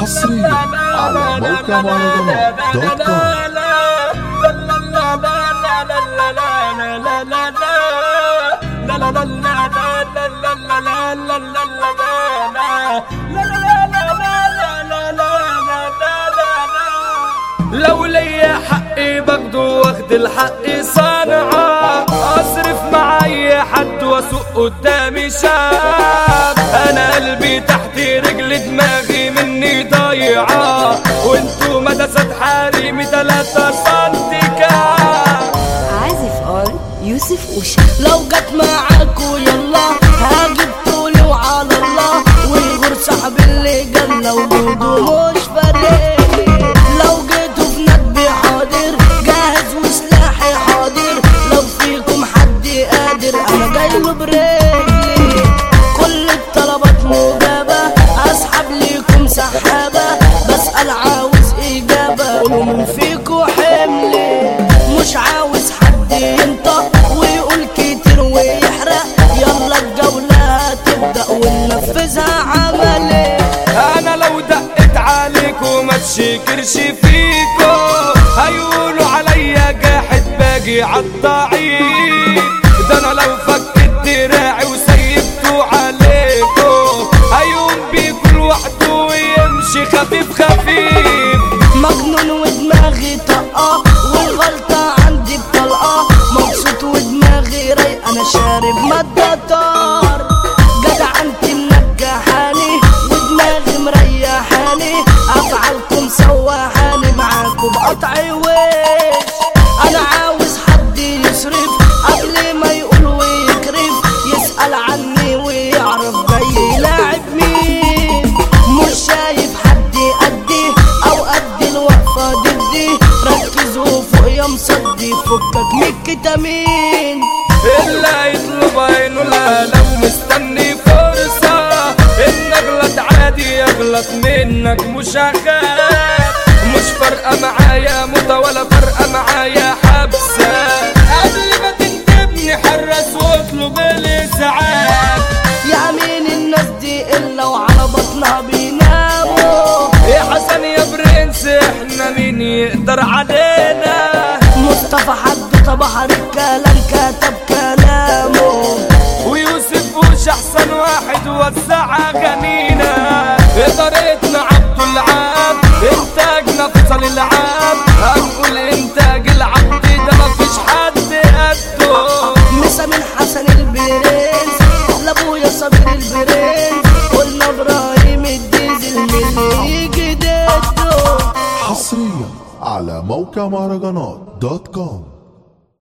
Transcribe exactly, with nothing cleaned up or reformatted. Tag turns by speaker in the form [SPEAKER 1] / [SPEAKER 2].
[SPEAKER 1] حصريا على موقع مهرجانات دوت كوم.
[SPEAKER 2] لو ليا حقي باخده واخد الحق صنعة، اصرف مع اي حد واسوق قدامي شاب. انا قلبي تحت رجل دماغي مني ضايعة، وانتو مدسات حريمي تلاتة سنتيكات.
[SPEAKER 3] عازف ار يوسف اوشا.
[SPEAKER 4] لو جت معاكو يلا هاجيب طولي وعلى الله، ويغور صاحب اللي جنة وجوده مش فارق. لو جيتوا في ندبي حاضر، جاهز وسلاحي حاضر. لو فيكم حد قادر انا جايله برجلي. كل الطلبات مجابة، اسحب ليكم سحابة. بسأل عاوز اجابة، قولوا من فيكو حملي. مش عاوز حد ينطق ويقول كتير ويحرق. يلا الجولة هتبدأ وننفذها عملي.
[SPEAKER 2] انا لو دقت عليكو ما تشكرش فيكو، هيقولوا عليا جاحد باجي عالضعيف. ده انا لو فكت دراعي وسيبتو عليكو، هيقوم بيكو لوحده ويمشي خفيف خفيف.
[SPEAKER 4] مجنون ودماغي طاقة، والغلطة عندي بطلقة. مبسوط ودماغي رايقة، انا شارب مادة طار. جدع انتي منجحاني ودماغي مريحاني. افعالكم سواحاني معاكم بقطعي وش. انا عاوز حد يصرف قبل ما يقول ويكرف. يسأل عني ويعرف جاي يلاعب مين. مش شايف حد قدي او قد الوقفة ضدي. ركزوا فوق يا مصدي، فكك من الكتامين.
[SPEAKER 2] اللي يطلب عينه لا، لو مستني فرصة ان اغلط عادي اغلط منك مش هخاف. مش فارقة معايا موتة ولا فارقة معايا حبسة. قبل ما تنتبني حرس واطلب الاسعاف.
[SPEAKER 4] يا مين الناس دي الا وعلى بطنها بيناموا.
[SPEAKER 2] يا حسن يا برنس احنا مين يقدر علينا.
[SPEAKER 4] مصطفى حد بحر الكلام كتب كلامه،
[SPEAKER 2] ويوسف وش احسن واحد وزع اغانينا. ادارتنا عبد العاب، انتاجنا فصل العاب. هنقول انتاج العبد ده مفيش حد قده.
[SPEAKER 4] مسا من حسن البرنس لابويا صابر البرنس. قلنا ابراهيم الديزل من اللي يجي ضده.
[SPEAKER 1] حصريا على موقع مهرجانات دوت كوم.